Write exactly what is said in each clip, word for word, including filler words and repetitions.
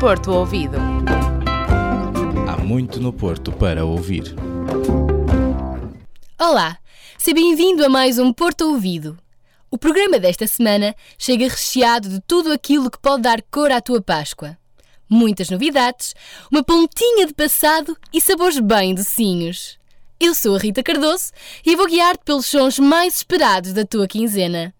Porto Ouvido. Há muito no Porto para ouvir. Olá, seja bem-vindo a mais um Porto Ouvido. O programa desta semana chega recheado de tudo aquilo que pode dar cor à tua Páscoa. Muitas novidades, uma pontinha de passado e sabores bem docinhos. Eu sou a Rita Cardoso e vou guiar-te pelos sons mais esperados da tua quinzena.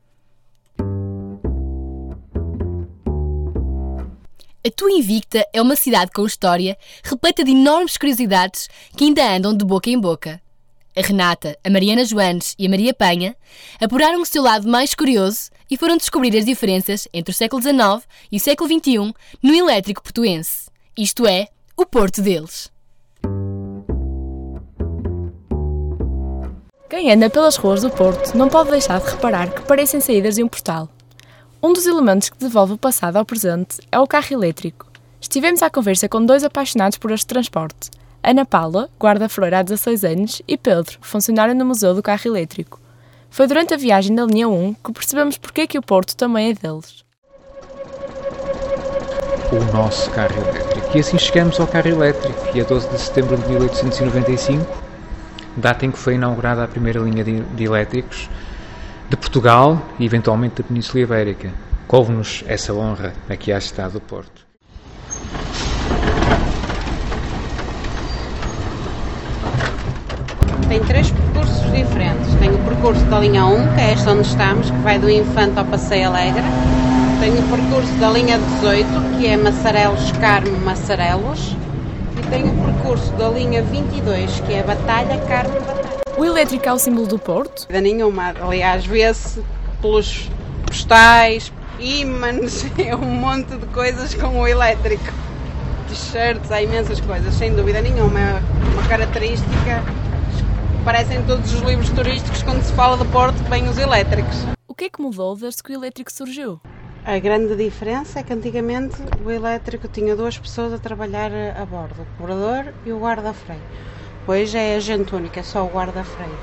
A tua Invicta é uma cidade com história, repleta de enormes curiosidades que ainda andam de boca em boca. A Renata, a Mariana Joanes e a Maria Penha apuraram o seu lado mais curioso e foram descobrir as diferenças entre o século dezenove e o século vinte e um no elétrico portuense. Isto é, o Porto deles. Quem anda pelas ruas do Porto não pode deixar de reparar que parecem saídas de um portal. Um dos elementos que devolve o passado ao presente é o carro elétrico. Estivemos à conversa com dois apaixonados por este transporte. Ana Paula, guarda-freira há dezasseis anos, e Pedro, funcionário no Museu do Carro Elétrico. Foi durante a viagem da linha um que percebemos porque é que o Porto também é deles. O nosso carro elétrico. E assim chegamos ao carro elétrico, dia doze de setembro de mil oitocentos e noventa e cinco, data em que foi inaugurada a primeira linha de, de elétricos de Portugal e eventualmente da Península Ibérica. Couve-nos essa honra aqui à cidade do Porto. Tem três percursos diferentes. Tem o percurso da linha um, que é esta onde estamos, que vai do Infante ao Passeio Alegre. Tem o percurso da linha dezoito, que é Massarelos-Carmo-Massarelos. E tem o percurso da linha vinte e dois, que é Batalha-Carmo-Batalha. O elétrico é o símbolo do Porto? Da nenhuma. Aliás, vê-se pelos postais, ímãs, é um monte de coisas com o elétrico. T-shirts, há imensas coisas, sem dúvida nenhuma. É uma característica. Aparecem todos os livros turísticos quando se fala de Porto que vêm os elétricos. O que é que mudou desde que o elétrico surgiu? A grande diferença é que antigamente o elétrico tinha duas pessoas a trabalhar a bordo, o cobrador e o guarda-freio. Hoje é agente único, é só o guarda-freio.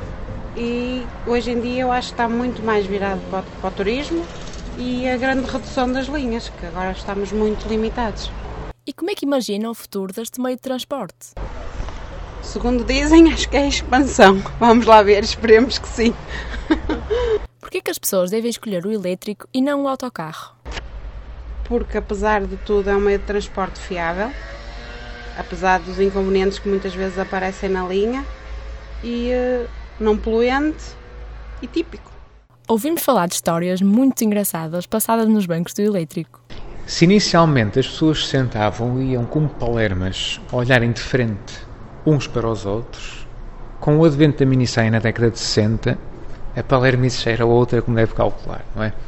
E hoje em dia eu acho que está muito mais virado para o, para o turismo e a grande redução das linhas, que agora estamos muito limitados. E como é que imagina o futuro deste meio de transporte? Segundo dizem, acho que é a expansão. Vamos lá ver, esperemos que sim. Porquê que as pessoas devem escolher o elétrico e não o autocarro? Porque, apesar de tudo, é um meio de transporte fiável, apesar dos inconvenientes que muitas vezes aparecem na linha, e uh, não poluente e típico. Ouvimos falar de histórias muito engraçadas passadas nos bancos do elétrico. Se inicialmente as pessoas se sentavam e iam como palermas, a olharem de frente uns para os outros, com o advento da minissaia na década de sessenta, a palermice já era outra, como deve calcular, não é?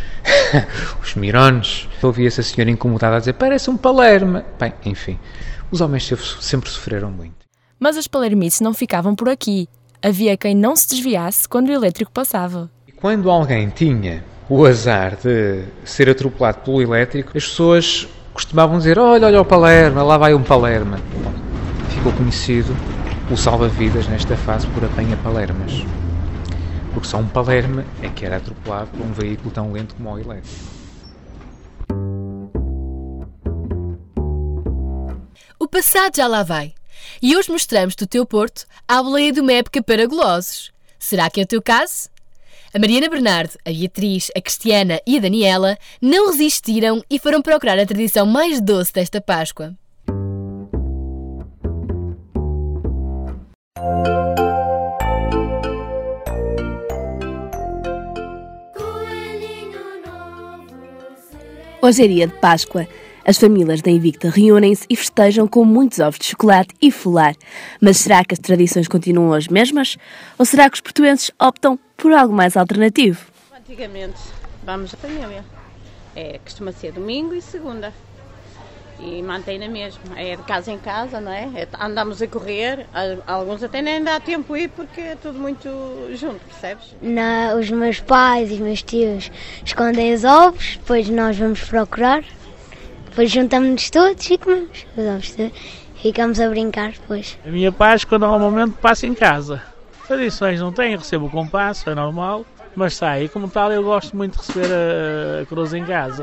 Os mirones, ouvia-se a senhora incomodada a dizer, parece um palerma. Bem, enfim, os homens sempre sofreram muito. Mas as palermices não ficavam por aqui. Havia quem não se desviasse quando o elétrico passava. E quando alguém tinha o azar de ser atropelado pelo elétrico, as pessoas costumavam dizer, olha, olha o palerma, lá vai um palerma. Ficou conhecido o salva-vidas nesta fase por apanha-palermas. Porque só um palerma é que era atropelado por um veículo tão lento como o elétrico. O passado já lá vai. E hoje mostramos-te o teu Porto à boleia de uma época para golosos. Será que é o teu caso? A Mariana Bernardo, a Beatriz, a Cristiana e a Daniela não resistiram e foram procurar a tradição mais doce desta Páscoa. Hoje é dia de Páscoa. As famílias da Invicta reúnem-se e festejam com muitos ovos de chocolate e folar. Mas será que as tradições continuam as mesmas? Ou será que os portuenses optam por algo mais alternativo? Antigamente vamos à família. É, costuma ser domingo e segunda. E mantém na mesma. É de casa em casa, não é? É andamos a correr. Alguns até nem dá tempo a ir porque é tudo muito junto, percebes? Não, os meus pais e os meus tios escondem os ovos, depois nós vamos procurar, depois juntamos-nos todos e comemos os ovos todos. Ficamos a brincar depois. A minha Páscoa normalmente passa em casa. Tradições não tenho, recebo o compasso, é normal, mas sai. E como tal eu gosto muito de receber a cruz em casa.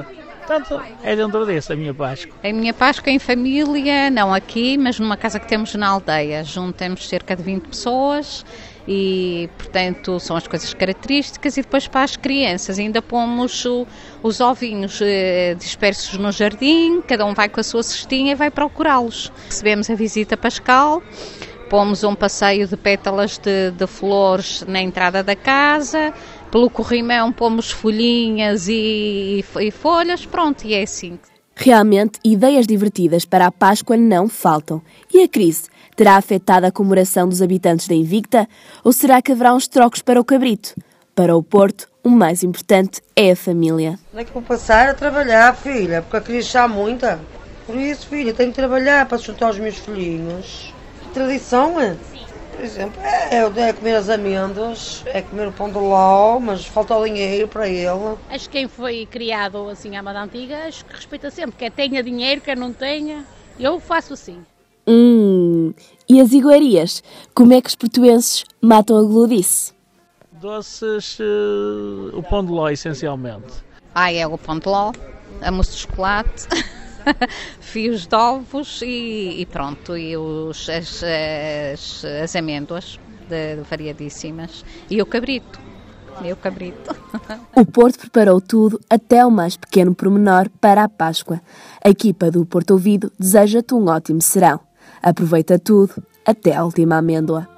Portanto, é dentro disso a minha Páscoa. A minha Páscoa em família, não aqui, mas numa casa que temos na aldeia. Juntamos cerca de vinte pessoas e, portanto, são as coisas características. E depois para as crianças ainda pomos o, os ovinhos eh, dispersos no jardim, cada um vai com a sua cestinha e vai procurá-los. Recebemos a visita pascal, pomos um passeio de pétalas de, de flores na entrada da casa. Pelo corrimão pomos folhinhas e, e folhas, pronto, e é assim. Realmente, ideias divertidas para a Páscoa não faltam. E a crise terá afetado a comemoração dos habitantes da Invicta? Ou será que haverá uns trocos para o cabrito? Para o Porto, o mais importante é a família. Não é que vou passar a trabalhar, filha, porque a crise já há muita. Por isso, filha, tenho que trabalhar para sustentar os meus filhinhos. Que tradição é? Por exemplo, é, é comer as amêndoas, é comer o pão de ló, mas falta o dinheiro para ele. Acho que quem foi criado assim à moda antiga, acho que respeita sempre, quer tenha dinheiro, quer não tenha, eu faço assim. Hum, e as iguarias? Como é que os portuenses matam a gludice? Doces, uh, o pão de ló essencialmente. Ah, é o pão de ló, a mousse de chocolate... fios de ovos e, e pronto, e os, as, as, as amêndoas de, de variadíssimas e o cabrito, e o cabrito. O Porto preparou tudo, até o mais pequeno pormenor, para a Páscoa. A equipa do Porto Ouvido deseja-te um ótimo serão. Aproveita tudo, até a última amêndoa.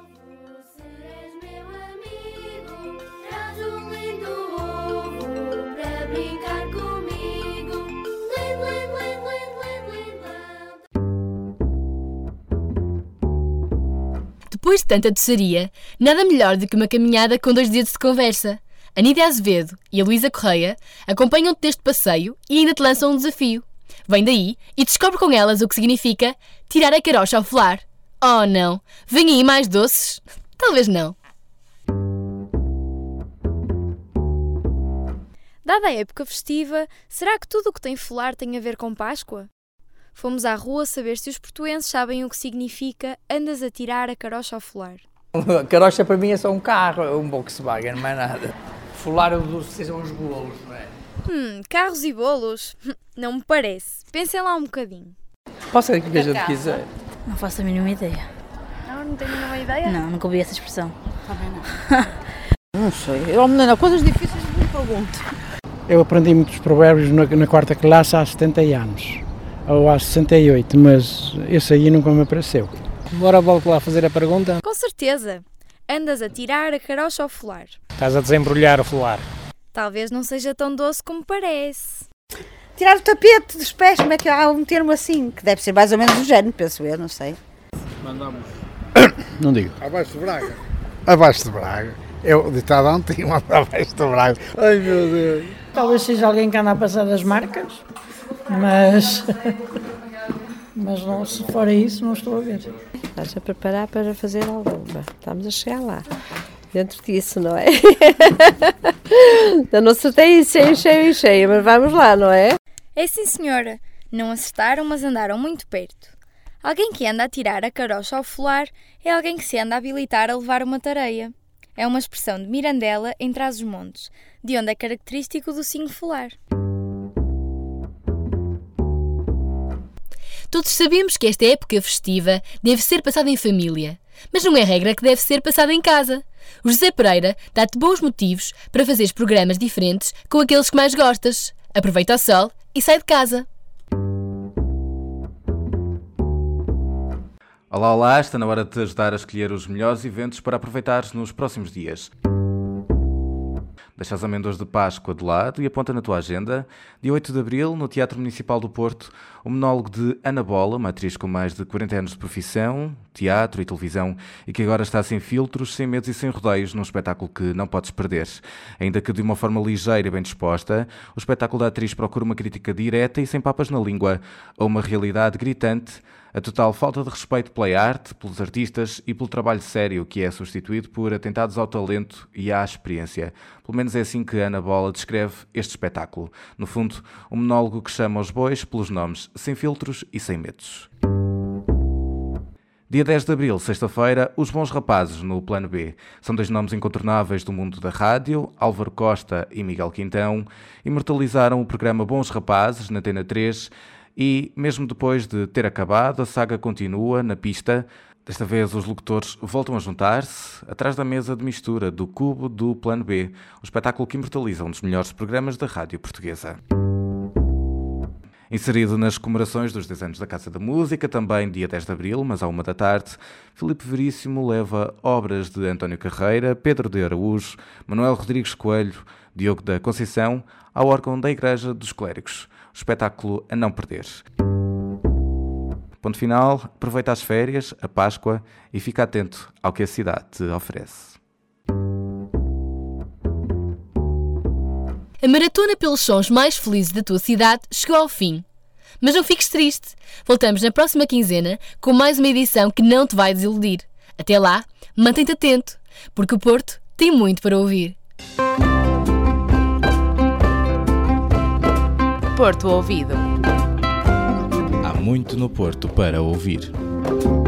Depois de tanta doçaria, nada melhor do que uma caminhada com dois dedos de conversa. A Nídia Azevedo e a Luísa Correia acompanham-te neste passeio e ainda te lançam um desafio. Vem daí e descobre com elas o que significa tirar a carocha ao folar. Oh não, vem aí mais doces? Talvez não. Dada a época festiva, será que tudo o que tem folar tem a ver com Páscoa? Fomos à rua saber se os portuenses sabem o que significa andas a tirar a carocha ao folar. A carocha para mim é só um carro, é um Volkswagen, não é nada. Folar são os bolos, não é? Hum, carros e bolos? Não me parece. Pensem lá um bocadinho. Pode ser o que a gente quiser. Não faço a mínima ideia. Não, não tenho nenhuma ideia? Não, nunca ouvi essa expressão. Também não. Não sei. Oh, menina, coisas difíceis me pergunto. Eu aprendi muitos provérbios na, na quarta classe há setenta anos. Ou há sessenta e oito, mas esse aí nunca me apareceu. Bora, volto lá fazer a pergunta. Com certeza. Andas a tirar a carocha ao folar. Estás a desembrulhar o folar. Talvez não seja tão doce como parece. Tirar o tapete dos pés, como é que há um termo assim? Que deve ser mais ou menos do género, penso eu, não sei. Mandamos. Não digo. Abaixo de Braga. Abaixo de Braga. Eu ditado ontem, um abaixo de Braga. Ai meu Deus. Talvez seja alguém que anda a passar das marcas, mas, mas não, se for isso, não estou a ver. Estás a preparar para fazer alguma. Estamos a chegar lá. Dentro disso, não é? Eu não acertei cheio, cheio, cheio, mas vamos lá, não é? É sim, senhora. Não acertaram, mas andaram muito perto. Alguém que anda a tirar a carocha ao folar é alguém que se anda a habilitar a levar uma tareia. É uma expressão de Mirandela em Trás-os-Montes, de onde é característico do signo folar. Todos sabemos que esta época festiva deve ser passada em família, mas não é regra que deve ser passada em casa. O José Pereira dá-te bons motivos para fazeres programas diferentes com aqueles que mais gostas. Aproveita o sol e sai de casa. Olá, olá, está na hora de te ajudar a escolher os melhores eventos para aproveitares nos próximos dias. Deixa as amêndoas de Páscoa de lado e aponta na tua agenda. Dia oito de abril, no Teatro Municipal do Porto, o monólogo de Ana Bola, uma atriz com mais de quarenta anos de profissão, teatro e televisão, e que agora está sem filtros, sem medos e sem rodeios, num espetáculo que não podes perder. Ainda que de uma forma ligeira e bem disposta, o espetáculo da atriz procura uma crítica direta e sem papas na língua, a uma realidade gritante, a total falta de respeito pela arte, pelos artistas e pelo trabalho sério, que é substituído por atentados ao talento e à experiência. Pelo menos é assim que Ana Bola descreve este espetáculo. No fundo, um monólogo que chama os bois pelos nomes, sem filtros e sem medos. Dia dez de abril, sexta-feira, Os Bons Rapazes no Plano B. São dois nomes incontornáveis do mundo da rádio, Álvaro Costa e Miguel Quintão, imortalizaram o programa Bons Rapazes na Antena três e, mesmo depois de ter acabado, a saga continua na pista. Desta vez os locutores voltam a juntar-se atrás da mesa de mistura do Cubo do Plano B, o espetáculo que imortaliza um dos melhores programas da rádio portuguesa. Inserido nas comemorações dos dez anos da Casa da Música, também dia dez de abril, mas à uma da tarde, Filipe Veríssimo leva obras de António Carreira, Pedro de Araújo, Manuel Rodrigues Coelho, Diogo da Conceição, ao órgão da Igreja dos Clérigos. O espetáculo a não perder. Ponto final, aproveita as férias, a Páscoa e fica atento ao que a cidade te oferece. A maratona pelos sons mais felizes da tua cidade chegou ao fim. Mas não fiques triste. Voltamos na próxima quinzena com mais uma edição que não te vai desiludir. Até lá, mantém-te atento, porque o Porto tem muito para ouvir. Porto Ouvido. Há muito no Porto para ouvir.